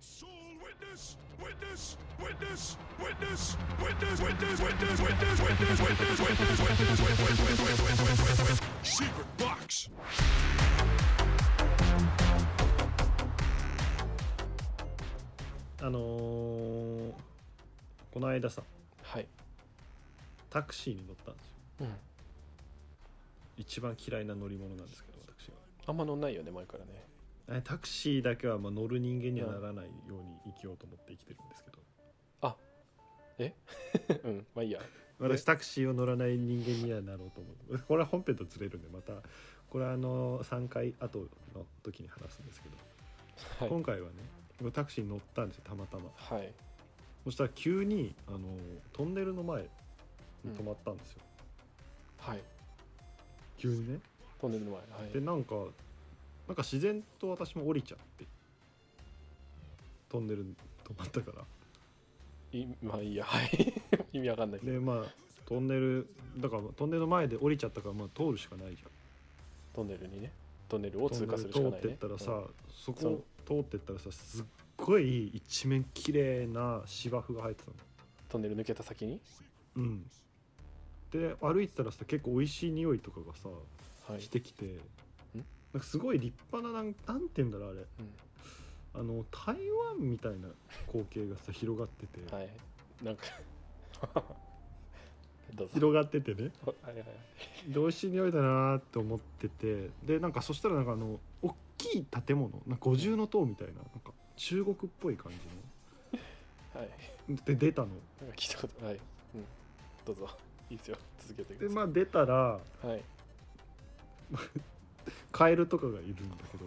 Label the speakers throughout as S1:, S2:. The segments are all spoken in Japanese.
S1: Soul witness, witness, witness, witness, witness, witness, witness, witness, witness, witness, witness, secret box.
S2: この間さ、
S3: はい、
S2: タクシーに乗ったんですよ。
S3: うん、
S2: 一番嫌いな乗り物なんですけど、私は。
S3: あんま乗んないよね前からね。
S2: タクシーだけはまあ乗る人間にはならないように生きようと思って生きてるんですけど。
S3: あ、うんまあいいや。
S2: 私タクシーを乗らない人間にはなろうと思って、これは本編とずれるんで、またこれは3回後の時に話すんですけど、
S3: はい、
S2: 今回はねタクシーに乗ったんですよ、たまたま。
S3: はい、
S2: そしたら急にトンネルの前に止まったんですよ、
S3: はい、
S2: 急にね。
S3: トンネルの前、はい、
S2: でなんか自然と私も降りちゃって、トンネルに止まったから。
S3: まあいいや、はい意味わかんないけど。
S2: でまあトンネルの前で降りちゃったから、まあ通るしかないじゃん。
S3: トンネルにね、トンネルを通過するしかないね。
S2: 通ってったらさ、そこを通ってったらさ、すっごい一面綺麗な芝生が生えてたの。
S3: トンネル抜けた先に、
S2: うん。で歩いてたらさ、結構美味しい匂いとかがさ、
S3: はい、
S2: してきて、なんかすごい立派ななんて言うんだろうあれ、台湾みたいな光景がさ広がってて、
S3: はい、なんかどうぞ。
S2: 広がっててね。
S3: はいはいはい。
S2: で美味しい匂いだなって思ってて、でなんかそしたらなんか大きい建物、なんか五重塔みたいな、なんか中国っぽい感じ
S3: はい。
S2: ので出たの。
S3: なんか聞いたこと、はい、どうぞ。いいですよ。続けてく
S2: で
S3: ださい。
S2: まあ出たら
S3: はい。
S2: カエルとかがいるんだけど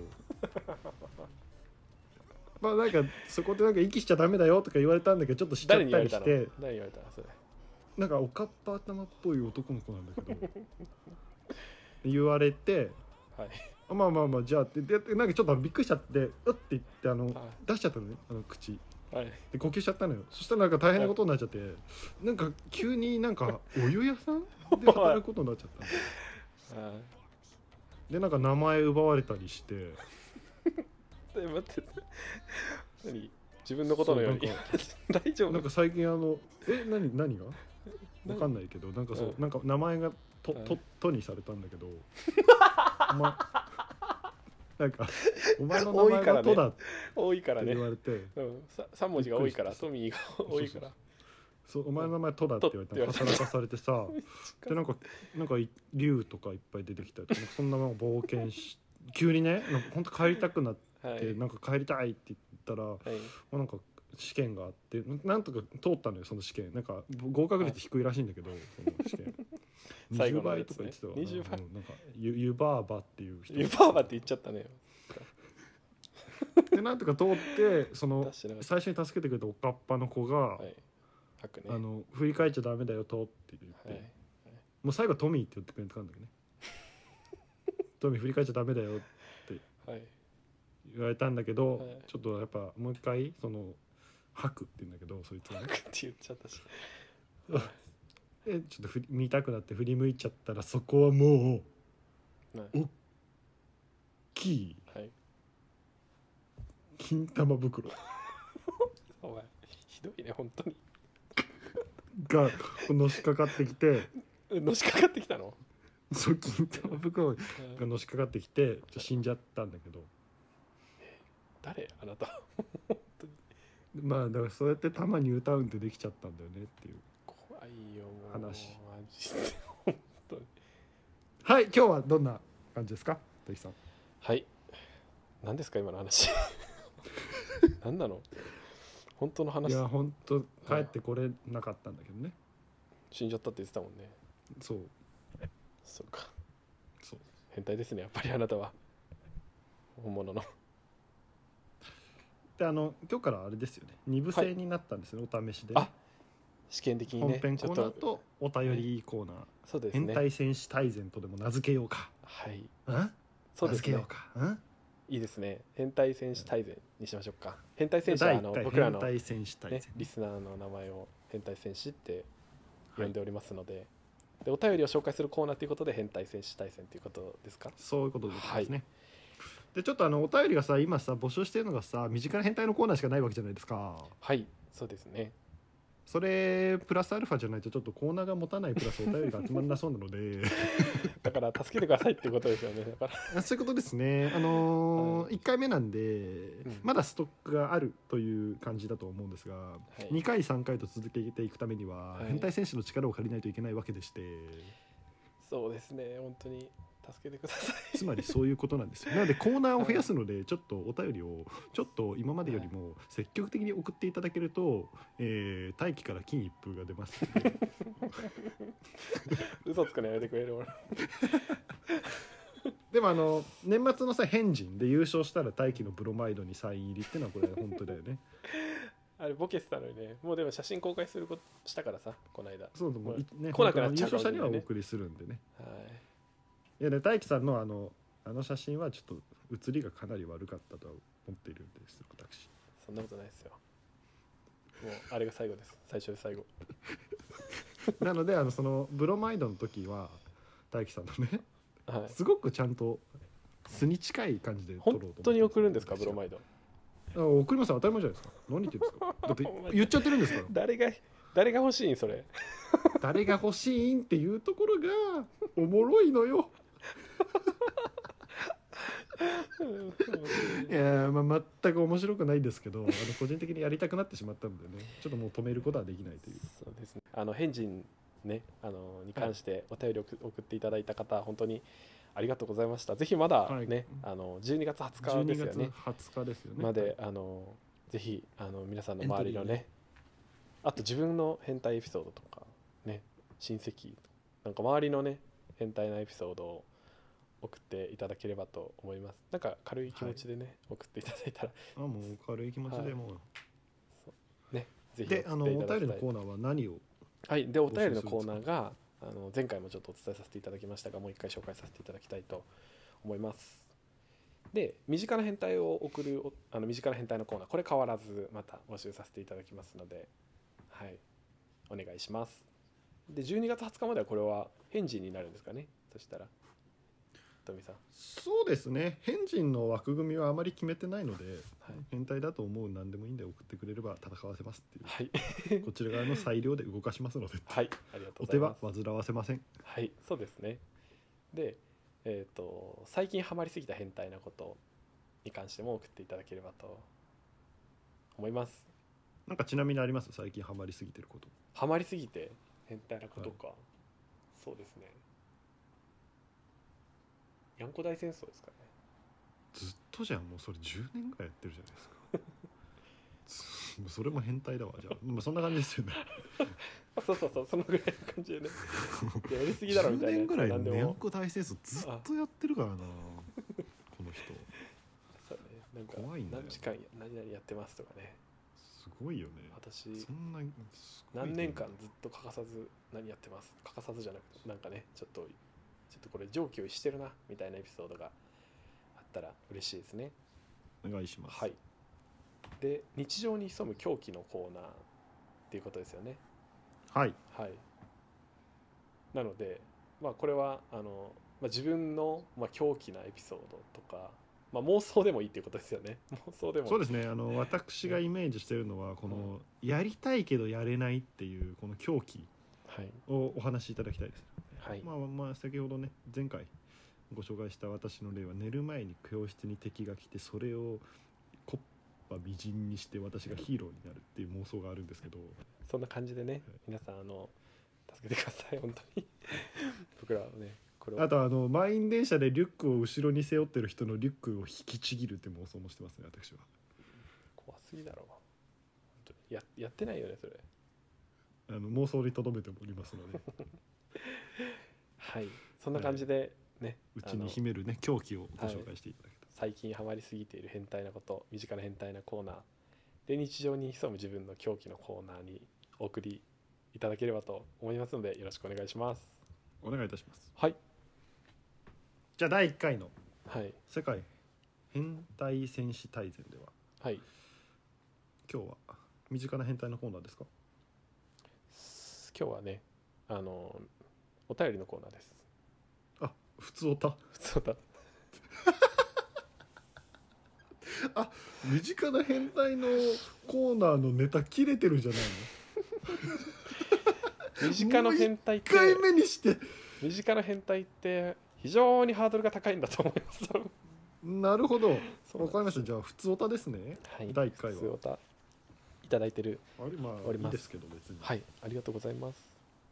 S2: まあなんかそこでなんか息しちゃダメだよとか言われたんだけど、ちょっとしちゃったりして。
S3: 誰に言われたのそれ。
S2: なんかおかっぱ頭っぽい男の子なんだけど言われて、
S3: はい。
S2: まあじゃあってでなんかちょっとびっくりしちゃって、うって言って出しちゃったのね、口
S3: はい。
S2: で呼吸しちゃったのよ。そしたらなんか大変なことになっちゃって、なんか急になんかお湯屋さんで働くことになっちゃったのでなんか名前奪われたりして。
S3: 待って何、自分のことのように大丈夫。
S2: なんか最近何がわかんないけど、なんかそう、なんか名前がとにされたんだけどなんかお前の名前がとだって言われて、
S3: 3文字が多いから、トミーが多いから、
S2: そうお前の名前とだって言われて働かされてさでなんか竜とかいっぱい出てきたりとか、そんなの冒険し急にね、なんか本当帰りたくなって、
S3: はい、
S2: なんか帰りたいって言ったら、なんか試験があって、なんとか通ったのよ、その試験。なんか合格率低いらしいんだけど、その試験20倍とか言ってたわ。
S3: 20倍、
S2: なんか湯婆婆っていう人、
S3: 湯婆婆って言っちゃったね
S2: でなんとか通って、その最初に助けてくれたおかっぱの子が、振り返っちゃダメだよとって言って、もう最後トミーって言ってくれたんだけどねトミー振り返っちゃダメだよって言われたんだけど、ちょっとやっぱもう一回その吐くって言うんだけど、そいつはね
S3: 吐くって言っちゃったし
S2: でちょっと見たくなって振り向いちゃったら、そこはもうおっきい金玉袋
S3: お前ひどいね本当に
S2: がのしかかってきて
S3: のしかかってきたの。
S2: そう金玉袋がのしかかってきて死んじゃったんだけど、
S3: 誰あなた
S2: まあだからそうやってたまに歌うんでできちゃったんだよねっていう
S3: 怖いよもう
S2: 話。
S3: マジで本当に。
S2: はい、今日はどんな感じですか、鳥さん。
S3: はい、何ですか今の話何なの本当の話。
S2: いや本当帰ってこれなかったんだけどね、
S3: 死んじゃったって言ってたもんね。
S2: そう
S3: か、
S2: そう
S3: 変態ですねやっぱりあなたは。本物の
S2: で今日からあれですよね、2部制になったんですね、お試しで、
S3: あ試験的にね、
S2: 本編コーナーとお便りコーナー、
S3: そうですね、
S2: 変態戦士大全とでも名付けようか。
S3: はい、
S2: そうですね、名付けようか。
S3: いいですね、変態戦士大全にしましょうか。変態戦士は僕らの、
S2: 変態戦士大全、
S3: リスナーの名前を変態戦士って呼んでおりますので、でお便りを紹介するコーナーということで変態戦士大全ということですか。
S2: そういうことですね、 でちょっとお便りがさ今さ募集してるのがさ身近な変態のコーナーしかないわけじゃないですか。
S3: はいそうですね。
S2: それプラスアルファじゃないとちょっとコーナーが持たないプラスお便りが集まらなそうなので
S3: だから助けてくださいっていうことですよね。だから
S2: そういうことですね。1回目なんで、まだストックがあるという感じだと思うんですが、2回3回と続けていくためには、変態選手の力を借りないといけないわけでして、
S3: そうですね本当に助けてください。
S2: つまりそういうことなんですよ。なのでコーナーを増やすのでちょっとお便りをちょっと今までよりも積極的に送っていただけると、大気から金一封が出ますので
S3: 嘘つくのやめてくれる俺
S2: でも年末のさ変人で優勝したら大気のブロマイドにサイン入りっていうのはこれ本当だよね
S3: あれボケてたのにね。もうでも写真公開することしたからさこの間。
S2: そうもう、ね、
S3: 来なくなっちゃう
S2: 優勝者にはお送りするんでね。
S3: はい
S2: いやね、大輝さんのあの写真はちょっと写りがかなり悪かったとは思っているんです私。
S3: そんなことないですよ。もうあれが最後です。最初で最後
S2: なのでそのブロマイドの時は大輝さんのね、
S3: はい、
S2: すごくちゃんと素に近い感じで撮ろうと思って。
S3: 本当に送るんですかブロマイド。
S2: 送ります。当たり前じゃないですか。何言ってるんですか。だって言っちゃってるんですから
S3: 誰が欲しいんそれ
S2: 誰が欲しいんっていうところがおもろいのよいやまあ、全く面白くないんですけど個人的にやりたくなってしまったのでねちょっともう止めることはできないという。
S3: そうですね。変人ねに関してお便りを送っていただいた方、本当にありがとうございました。ぜひまだね、12月20日ですよね。
S2: 12月20日ですよね。
S3: までぜひ皆さんの周りのね、あと自分の変態エピソードとかね、親戚なんか周りのね変態なエピソードを送っていただければと思います。なんか軽い気持ちでね、送っていただいたら
S2: もう軽い気持ちでも
S3: そうね、ぜひ
S2: でお便りのコーナーは何を
S3: でお便りのコーナーが前回もちょっとお伝えさせていただきましたがもう一回紹介させていただきたいと思います。で身近な変態を送る身近な変態のコーナー、これ変わらずまた募集させていただきますので、はいお願いします。で12月20日まではこれは変人になるんですかね。そしたら富さん。
S2: そうですね、変人の枠組みはあまり決めてないので、変態だと思う何でもいいんで送ってくれれば戦わせますっていう、こちら側の裁量で動かしますので、
S3: はい、ありがとうございます。
S2: お手は煩わせません。
S3: はい、そうですね。で最近ハマりすぎた変態なことに関しても送っていただければと思います。
S2: なんかちなみにあります？最近ハマりすぎてること。
S3: ハマりすぎて変態なことか、そうですね、やんこ大戦争ですかね。
S2: ずっとじゃん、もうそれ10年ぐらいやってるじゃないですかもうそれも変態だわ。じゃあそんな感じですよね
S3: そうそのぐらいの感じでねやりすぎだろみたいな。10年ぐらい
S2: にゃんこ大戦争ずっとやってるからなこの人。
S3: そうね、なんか
S2: 怖いんだよ。
S3: 何時間何々やってますとかね。
S2: すごいよね。
S3: 私
S2: そんな
S3: 何年間ずっと欠かさず何やってます、欠かさずじゃなくてなんかねちょっとこれ上級してるなみたいなエピソードがあったら嬉しいですね。
S2: お願いします。
S3: はい。で日常に潜む狂気のコーナーっていうことですよね。
S2: はい
S3: はい。なのでこれは自分の狂気なエピソードとか、妄想でもいいっていうことですよね。妄想でも。
S2: そうですね。私がイメージしているのはこのやりたいけどやれないっていうこの狂気をお話しいただきたいです。
S3: はい。
S2: 先ほどね前回ご紹介した私の例は寝る前に教室に敵が来てそれを木っ端みじんにして私がヒーローになるっていう妄想があるんですけど、
S3: そんな感じでね、皆さん助けてください本当に僕らはねこれを。
S2: あと満員電車でリュックを後ろに背負ってる人のリュックを引きちぎるって妄想もしてますね私は。
S3: 怖すぎだろう。本当にやってないよねそれ。
S2: 妄想にとどめておりますので
S3: はい、そんな感じでね、
S2: うちに秘めるね狂気をご紹介していただけた、
S3: 最近ハマりすぎている変態なこと、身近な変態なコーナーで日常に潜む自分の狂気のコーナーにお送りいただければと思いますのでよろしくお願いします。
S2: お願いいたします。
S3: はい。
S2: じゃあ第1回の
S3: 世
S2: 界変態戦士大全では、
S3: はい、
S2: 今日は身近な変態のコーナーですか？
S3: 今日はねお便りのコーナーです。
S2: 普通おたあ、身近な変態のコーナーのネタ切れてるじゃない
S3: の。身近な変態って
S2: 1回目にして
S3: 身近な変態って非常にハードルが高いんだと思います。
S2: なるほど、わかりました。じゃあ普通オタですね、
S3: はい、
S2: 第1回は
S3: 普通オタいただいてる。
S2: あれ、まあいいですけど別に。
S3: はい、ありがとうございます。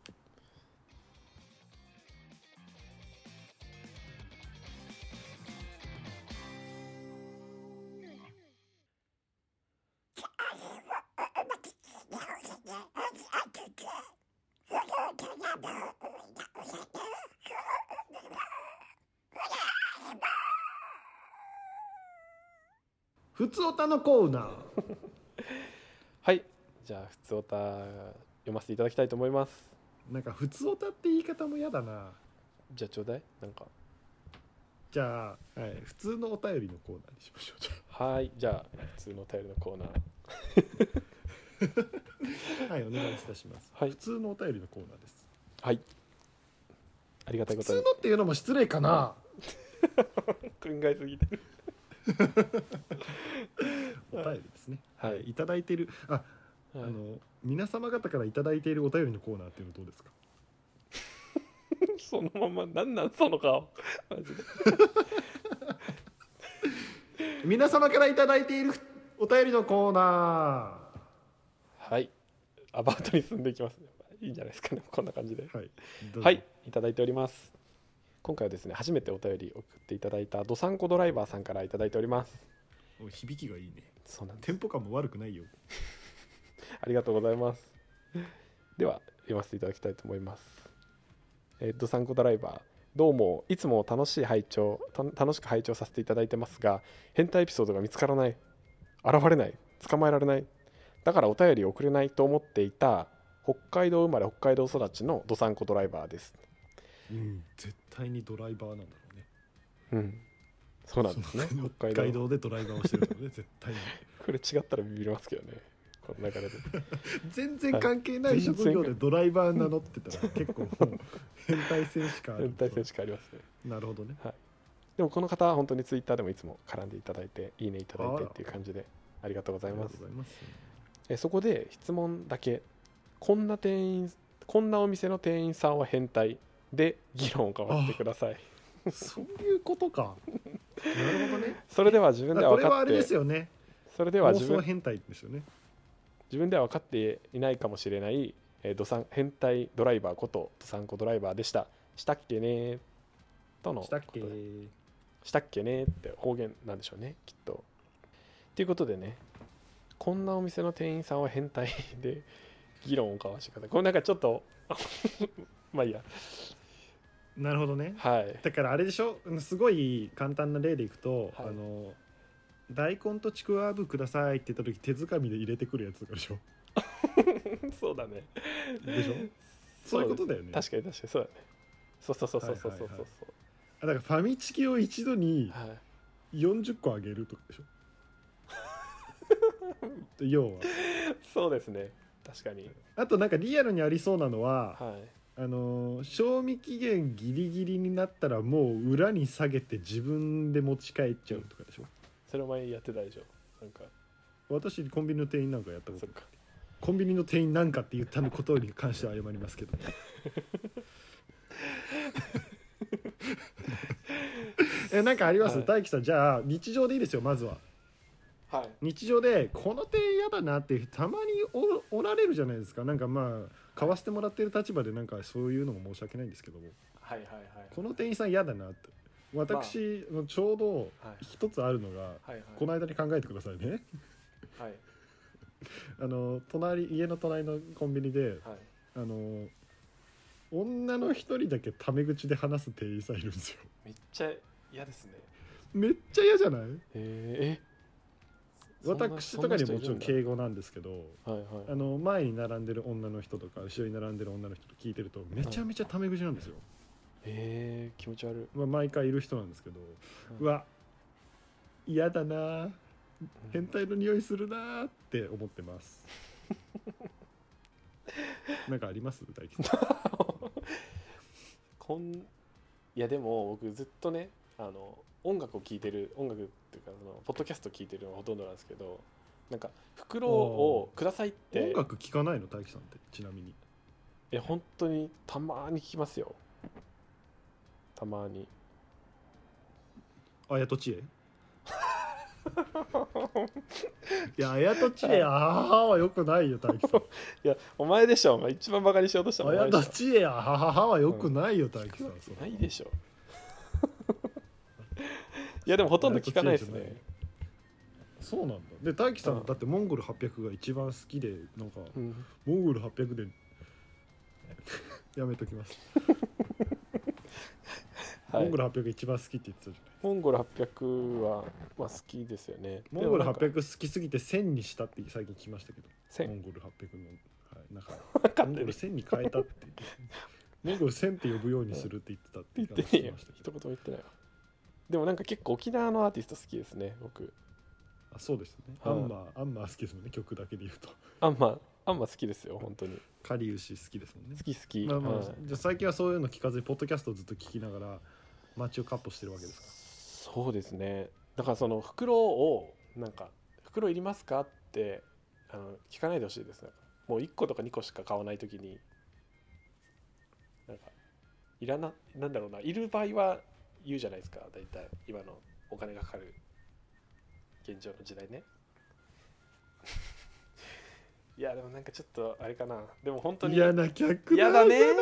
S2: ふつおたのコーナー
S3: はい、じゃあふつおた読ませていただきたいと思います。
S2: なんかふつおたって言い方も嫌だな。
S3: じゃあちょうだい。なんか
S2: じゃあ、はい、普通のお便りのコーナーにしましょう。じゃ
S3: はい、じゃあ普通のお便りのコーナー
S2: あはいお願いいたします、
S3: はい、
S2: 普通のお便りのコーナーです。
S3: はい、ありがたいことに。
S2: 普通のっていうのも失礼かな。
S3: 考えすぎてる。
S2: お便りですね。
S3: はい、
S2: いただいている皆様方からいただいているお便りのコーナーっていうのどうですか。
S3: そのままなんその顔マジで
S2: 皆様からいただいているお便りのコーナ
S3: ー。はい、アバウトに進んでいきますね。いいんじゃないですかね、こんな感じで。
S2: はい、
S3: はい、いただいております。今回はですね、初めてお便り送っていただいたどさんこドライバーさんからいただいております。
S2: 響きがいいね。
S3: そうなんです。
S2: テンポ感も悪くないよ。
S3: ありがとうございます。では読ませていただきたいと思います。どさんこドライバー、どうもいつも楽しく拝聴させていただいてますが、変態エピソードが見つからない、現れない、捕まえられない、だからお便り送れないと思っていた北海道生まれ北海道育ちのどさんこドライバーです。
S2: 絶対にドライバーなんだろ
S3: うね。そうなんですね。
S2: 北海道でドライバーをしてるのね絶対に。
S3: これ違ったらビビりますけどね、この流れで。
S2: 全然関係ない職業でドライバー名乗ってたら結構もう変態性しかある。
S3: 変態性しかありますね。
S2: なるほどね。
S3: はい。でもこの方は本当にツイッターでもいつも絡んでいただいて、いいねいただいてっていう感じでありがとうございます。そこで質問だけ、こんなお店の店員さんは変態で議論を交わしてください。
S2: そういうことか。なるほどね。
S3: それでは自分では分かって、
S2: これはあれですよね。
S3: それでは
S2: 妄想変態ですよね。
S3: 自分では分かっていないかもしれない変態ドライバーことどさんこドライバーでした。したっけねとの
S2: したっけ
S3: したっけねって方言なんでしょうね、きっと。ということでね、こんなお店の店員さんは変態で議論を交わしてください。これなんかちょっとまあいいや。
S2: なるほどね。
S3: はい。
S2: だからあれでしょ、すごい簡単な例でいくと、はい、大根とちくわぶくださいって言った時手づかみで入れてくるやつとかでしょ。
S3: そうだね。
S2: でしょ。そういうことだよね。
S3: 確かにそうだね。そうだ
S2: からファミチキを一度に40個あげるとかでしょ。要は
S3: そうですね、確かに。
S2: あとなんかリアルにありそうなのは、
S3: はい、
S2: 賞味期限ギリギリになったらもう裏に下げて自分で持ち帰っちゃうとかでしょ。
S3: それお前やってたでしょ。なんか
S2: 私コンビニの店員なんかやったことか。コンビニの店員なんかって言ったことに関しては謝りますけどなんかあります、はい、大樹さん。じゃあ日常でいいですよ、まずは。
S3: はい、日
S2: 常でこの店員嫌だなってたまに おられるじゃないですか。なんかまあ買わせてもらってる立場でなんかそういうのも申し訳ないんですけども、この店員さん嫌だなって私、ちょうど一つあるのが、この間に考えてくださいね。
S3: はい、
S2: 家の隣のコンビニで、はい、女の一人だけタメ口で話す店員さんいるんですよ。
S3: めっちゃ嫌ですね。
S2: めっちゃ嫌じゃない？私とかにもちろん敬語なんですけど、はいはい、前に並んでる女の人とか後ろに並んでる女の人と聞いてるとめちゃめちゃタメ口なんですよ。
S3: 気持ち悪い。
S2: 毎回いる人なんですけど、うわ嫌だな、変態の匂いするなって思ってますなんかあります大吉さん。
S3: いやでも僕ずっとね音楽っていうかそのポッドキャスト聴いてるのがほとんどなんですけど、なんか袋をくださいって。
S2: 音楽聴かないの大樹さんって？ちなみに
S3: 本当にたまに聴きますよ。たまに。
S2: あやとちえいや、あやとちえ、母はよくないよ、大樹さん。い
S3: や、お前でしょ。一番バカにしようとしたのお前でしょ。
S2: あやとちえ、母はよくないよ、大樹さん。
S3: ないでしょ。いや、でもほとんど聞かないですね。
S2: そうなんだ。で、大樹さんだってモンゴル800が一番好きで、なんか、モンゴル800でやめときます。モンゴル800一番好きって言ってたじゃない。
S3: モンゴル800は、好きですよね。
S2: モンゴル800好きすぎて1000にしたって最近聞きましたけど。モンゴル800の、なんかモンゴル1000に変えたってモンゴル1000って呼ぶようにするって言ってたって
S3: 言ってねえよ。一言も言ってないわ。でもなんか結構沖縄のアーティスト好きですね、僕。
S2: あ、そうですね。アンマー好きですもんね、曲だけで言うと。
S3: アンマ好きですよ、本当に。
S2: カリウシ好きですもんね。
S3: 好き。
S2: じゃあ最近はそういうの聞かずにポッドキャストをずっと聞きながら街をカッポしてるわけです
S3: か？そうですね。だからその袋をなんか袋いりますかって聞かないでほしいですね。もう1個とか2個しか買わないときになんかなんだろうな、いる場合は言うじゃないですか、大体今のお金がかかる現状の時代ね。いやでもなんかちょっとあれかな。でも本当に
S2: 嫌な客
S3: だ。嫌だね。嫌だ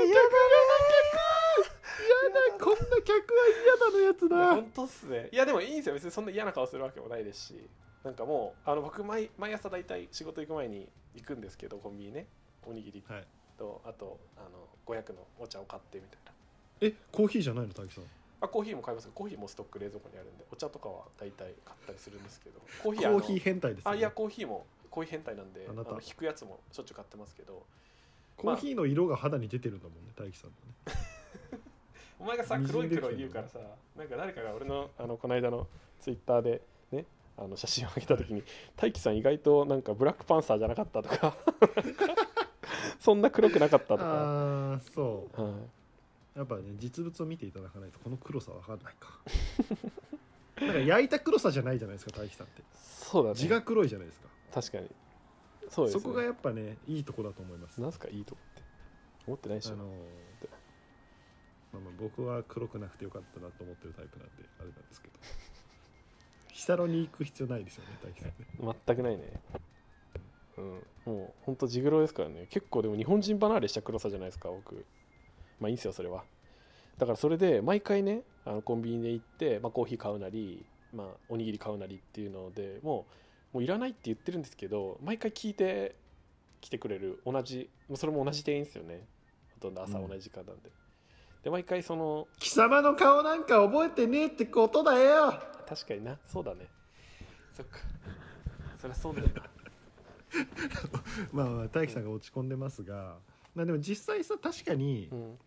S2: こんな客は嫌だのやつだ。
S3: 本当っすね。いやでもいいんですよ。別にそんな嫌な顔するわけもないですし、なんかもう僕毎朝大体仕事行く前に行くんですけど、コンビニね、おにぎりと、あと500のお茶を買ってみたいな。
S2: コーヒーじゃないの大樹さん？
S3: コーヒーも買いますけど、コーヒーもストック冷蔵庫にあるんで、お茶とかは大体買ったりするんですけど、
S2: コーヒー変態ですね。
S3: いやコーヒー変態なんで、引くやつもしょっちゅう買ってますけど、
S2: コーヒーの色が肌に出てるんだもんね、大樹さんのね。
S3: お前がさ、黒い言うからさ、なんか誰かが俺のこの間のツイッターでね、写真を上げた時に、大樹さん意外となんかブラックパンサーじゃなかったとかそんな黒くなかったとか。
S2: ああ、そう、やっぱね、実物を見ていただかないとこの黒さわかんないかなんか焼いた黒さじゃないじゃないですか、大樹さんって。
S3: そうだね、
S2: 地が黒いじゃないですか。
S3: 確かにそうですね。
S2: そこがやっぱね、いいとこだと思います。
S3: なんすかいいとこって思ってないでしょ。
S2: 僕は黒くなくてよかったなと思ってるタイプなんであれなんですけど日サロに行く必要ないですよね、大樹さんね。
S3: 全くないね。もうほんと地黒ですからね。結構でも日本人離れした黒さじゃないですか、僕。まあいいんですよ、それは。だからそれで毎回ね、コンビニで行って、コーヒー買うなり、おにぎり買うなりっていうのでもういらないって言ってるんですけど、毎回聞いて来てくれる、それも同じ店員ですよね、ほとんど朝同じ時間なんで。で毎回
S2: 貴様の顔なんか覚えてねえってことだよ。
S3: 確かにな、そうだね。そっか、そりゃそうだよ
S2: な大樹さんが落ち込んでますが、でも実際さ、確かに、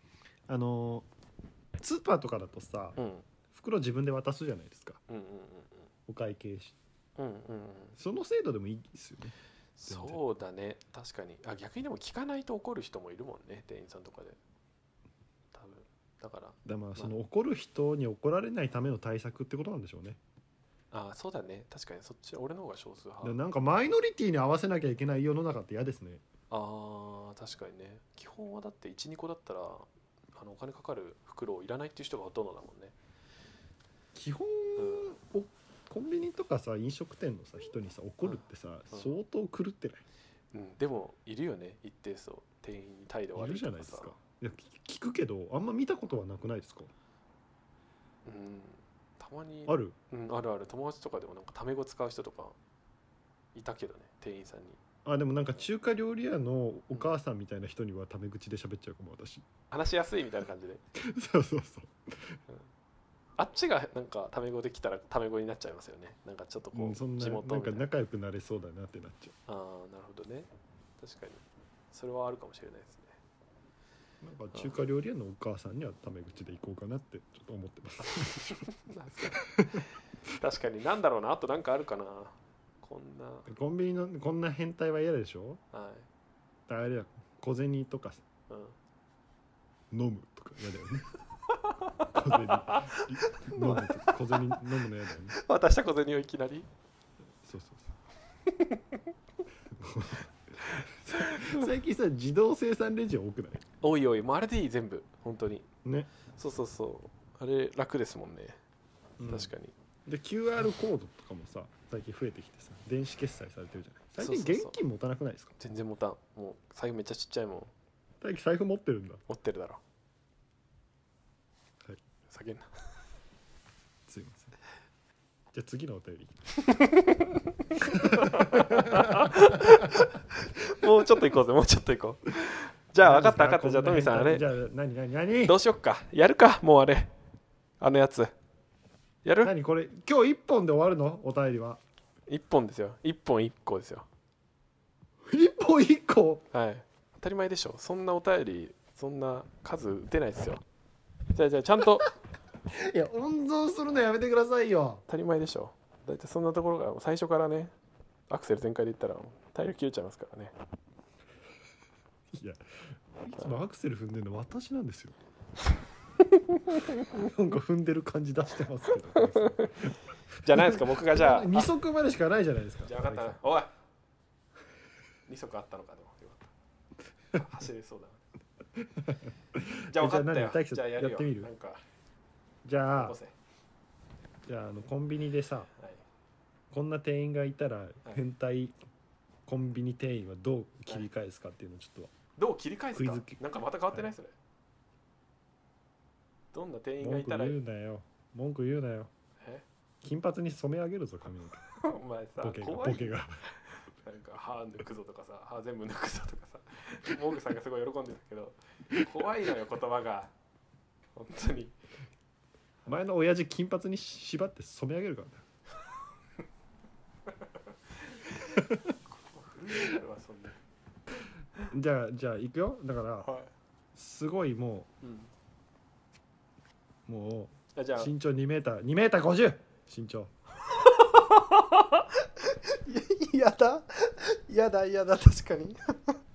S2: スーパーとかだとさ、袋自分で渡すじゃないですか、お会計し、その制度でもいいですよね。
S3: そうだね、確かに。逆にでも聞かないと怒る人もいるもんね、店員さんとかで。だから
S2: その怒る人に怒られないための対策ってことなんでしょうね。
S3: そうだね、確かにそっち、俺の方が少数派。
S2: なんかマイノリティに合わせなきゃいけない世の中って嫌ですね。
S3: 確かにね。基本はだって 1,2 個だったらお金かかる袋をいらないっていう人がほとんどだもんね。
S2: 基本、コンビニとかさ、飲食店のさ人にさ怒るってさ、相当狂ってない？
S3: でもいるよね、一定数店員に態度悪いとかさ。
S2: いるじゃないですか。いや、聞くけどあんま見たことはなくないですか？
S3: たまに
S2: ある？
S3: あるある。友達とかでもなんかタメ語使う人とかいたけどね、店員さんに。
S2: でもなんか中華料理屋のお母さんみたいな人にはタメ口で喋っちゃうかも、私。
S3: 話しやすいみたいな感じで
S2: そう、
S3: あっちがなんかタメ語できたらタメ語になっちゃいますよね。なんかちょっとこう、
S2: そんな
S3: 地元
S2: なんか仲良くなれそうだなってなっちゃう。
S3: なるほどね。確かにそれはあるかもしれないですね。
S2: なんか中華料理屋のお母さんにはタメ口で行こうかなってちょっと思ってます
S3: 確かに。なんだろうな、あとなんかあるかな。こんな
S2: コンビニのこんな変態は嫌でしょ。あれだ、小銭とかさ、飲むとか嫌だよね飲むと小銭飲むのやだよね。
S3: 渡した小銭をいきなり。
S2: そう最近さ自動生産レジ多くない？
S3: おいおい、もうあれでいい全部本当に
S2: ね。
S3: そうそうそう、あれ楽ですもんね、確かに。
S2: で QR コードとかもさ最近増えてきてさ電子決済されてるじゃない。最近現金持たなくないですか？
S3: 全然持たん。もう財布めっちゃちっちゃいもん。
S2: 大輝財布持ってるんだ。
S3: 持ってるだろ。
S2: はい、
S3: 下げんな。
S2: すいません。じゃあ次のお便り。
S3: もうちょっと行こうぜ、もうちょっと行こう。じゃあ分かった分かった。じゃあトミさんあれ
S2: じゃあ何
S3: どうしよっか。やるか、もうあれあのやつやる。
S2: 何これ今日1本で終わるの？お便りは
S3: 1本ですよ。1本1個ですよ。
S2: 1本1個。
S3: はい、当たり前でしょ。そんなお便りそんな数打てないですよ。じゃあちゃんと
S2: いや温存するのやめてくださいよ。
S3: 当たり前でしょ。だいたいそんなところが最初からね、アクセル全開でいったら体力切れちゃいますからね。
S2: いやいつもアクセル踏んでるの私なんですよ。なんか踏んでる感じ出してますけど。
S3: じゃないですか。僕がじゃあ
S2: 2足までしかないじゃないですか。
S3: じゃあ分かったな。おい2足あったのか。でもよかった。走れそうだな。じゃあ分かったよ。じゃあやるよ。
S2: ってみる？
S3: なんか
S2: じゃあコンビニでさ、はい、こんな店員がいたら変態コンビニ店員はどう切り返すかっていうのをちょっと、
S3: どう切り返すか。なんかまた変わってない？それ、どんな店員がいたら。
S2: 文句言うなよ。金髪に染め上げるぞ髪の
S3: 毛。お前さ、
S2: ボケが
S3: なんか歯抜くぞとかさ、歯全部抜くぞとかさ、モグさんがすごい喜んでたけど、怖いのよ言葉が本当に。
S2: 前の親父金髪に縛って染め上げるからね。じゃあ行くよ。だから、はい、すごいもう、もう身長2メーター50身長。
S3: やだ確かに。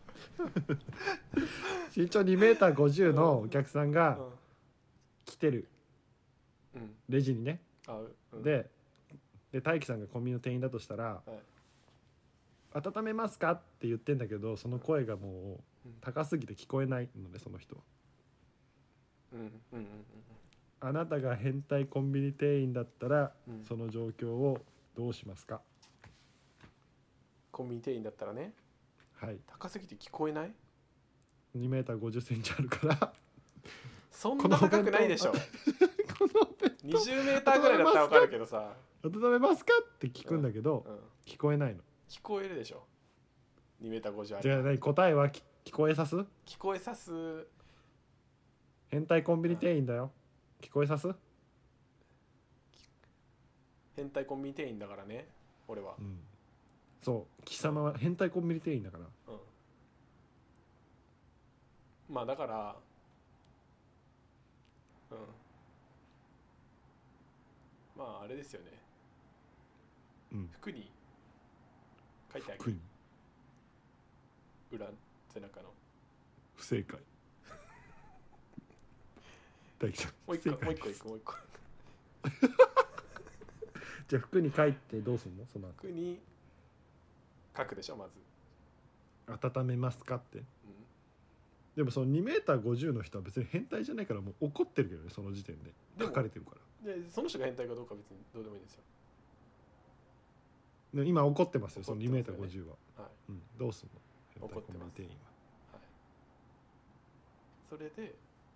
S2: 身長2メーター50のお客さんが来てる。レジにね。で大輝さんがコンビニの店員だとしたら、温めますかって言ってんだけど、その声がもう高すぎて聞こえないので、その人は。あなたが変態コンビニ店員だったら、その状況をどうしますか？
S3: コンビニ店員だったらね。
S2: はい。
S3: 高すぎて聞こえない
S2: ？2メーター50センチあるから
S3: そんな高くないでしょ。20メーターぐらいだったら分かるけどさ、
S2: 温めますかって聞くんだけど、聞こえないの。
S3: 聞こえるでしょ。2メーター50ある。
S2: じゃあ答えは聞こえさす？
S3: 聞こえさす。
S2: 変態コンビニ店員だよ。聞こえさす？
S3: 変態コンビニ店員だからね、俺は。
S2: そう貴様は変態コンビニ店員だから。
S3: まあだからまああれですよね。服に書いてある。裏背中の。
S2: 不正解。大吉さん。
S3: もう一個。
S2: じゃあ服に書いてどうすんの？その
S3: 服に書くでしょまず。
S2: 温めますかって。でもその2メーター50の人は別に変態じゃないからもう怒ってるけどね、その時点で書かれてるから。
S3: でその人が変態かどうか別にどうでもいいんですよ。
S2: 今怒ってますよ、その2メーター50は。どうすんの？
S3: 変態コンビニ店員は。それで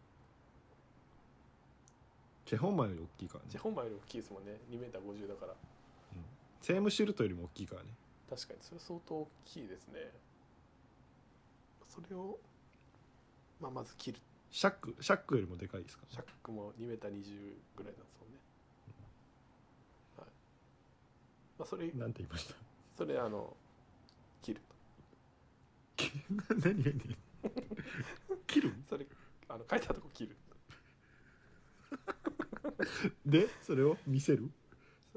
S2: チェホンマンより大きいからね。
S3: チェホンマンより大きいですもんね。2メーター50だから。
S2: セームシュルトよりも大きいからね。
S3: 確かにそれ相当大きいですね。それをまず切る。
S2: シャックよりもでかいですか？
S3: シャックも2メーター20ぐらいなんですもんね。それ
S2: なんて言いました？
S3: それ切る
S2: と。何切る？
S3: それ書いてあるとこ切る。
S2: でそれを見せる？
S3: そ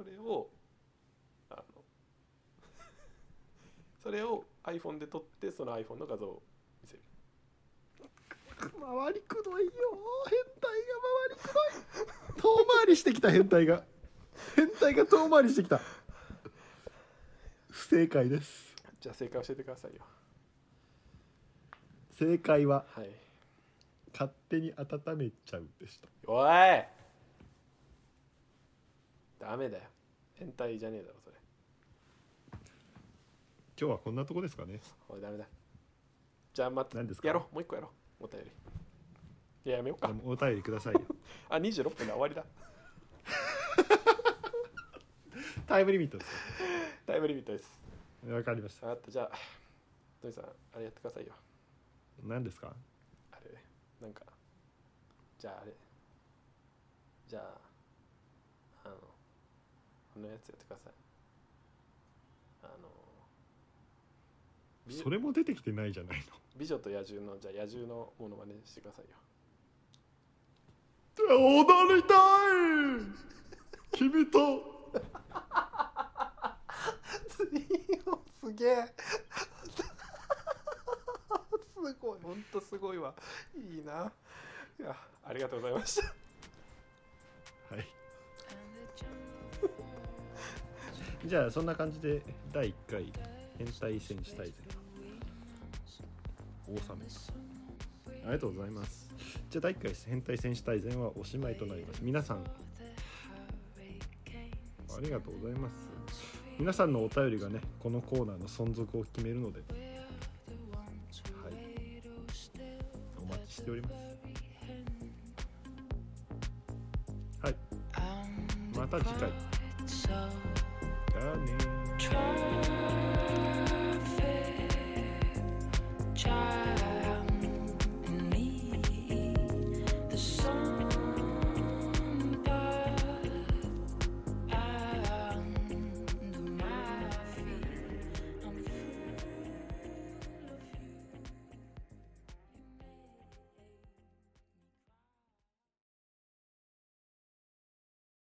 S3: れを iPhone で撮ってその iPhone の画像を見せる。
S2: 回りくどいよ、変態が回りくどい。遠回りしてきた、変態が遠回りしてきた。不正解です。
S3: じゃあ正解教えてくださいよ。
S2: 正解は、
S3: はい、
S2: 勝手に温めちゃうでした。
S3: おいダメだよ、変態じゃねえだろそれ。
S2: 今日はこんなとこですかね。
S3: おいダメだ。じゃあまた
S2: 何ですか。
S3: やろう、もう一個やろう、お便り。いややめようか。
S2: お便りくださいよ。
S3: あ、26分で終わりだ。
S2: タイムリミットです。
S3: タイムリミットです。
S2: わかりました。
S3: あとじゃあトニさんあれやってくださいよ。
S2: 何ですか。
S3: あれなんかじゃああれじゃあこのやつやってください。
S2: それも出てきてないじゃないの。
S3: 美女と野獣のじゃあ野獣のモノマネしてくださいよ。
S2: 踊りたい君と。
S3: すげえすごい、ほんとすごいわ。いいな。いやありがとうございました。
S2: はい。じゃあそんな感じで第1回変態戦士大全大納め。ありがとうございます。じゃあ第1回変態戦士大全はおしまいとなります。皆さんありがとうございます。皆さんのお便りがねこのコーナーの存続を決めるので、はい、お待ちしております。はい、また次回。じゃあねー。